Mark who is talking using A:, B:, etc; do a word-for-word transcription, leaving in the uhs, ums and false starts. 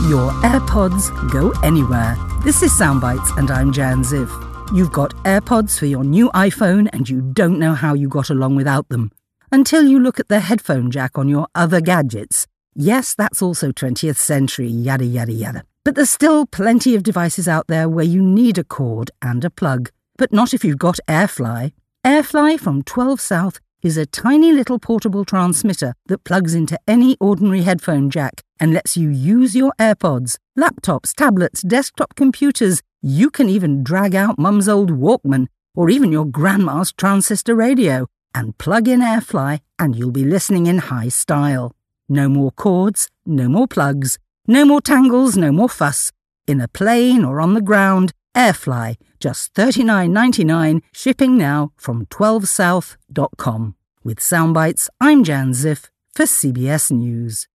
A: Your AirPods go anywhere. This is Soundbites and I'm Jan Ziv. You've got AirPods for your new iPhone and you don't know how you got along without them. Until you look at the headphone jack on your other gadgets. Yes, that's also twentieth century, yada yada yada. But there's still plenty of devices out there where you need a cord and a plug. But not if you've got AirFly. AirFly from twelve South is a tiny little portable transmitter that plugs into any ordinary headphone jack and lets you use your AirPods, laptops, tablets, desktop computers. You can even drag out Mum's old Walkman or even your grandma's transistor radio and plug in AirFly and you'll be listening in high style. No more cords, no more plugs, no more tangles, no more fuss. In a plane or on the ground, AirFly, just thirty-nine ninety-nine, shipping now from twelve south dot com. With Soundbites, I'm Jan Ziff for C B S News.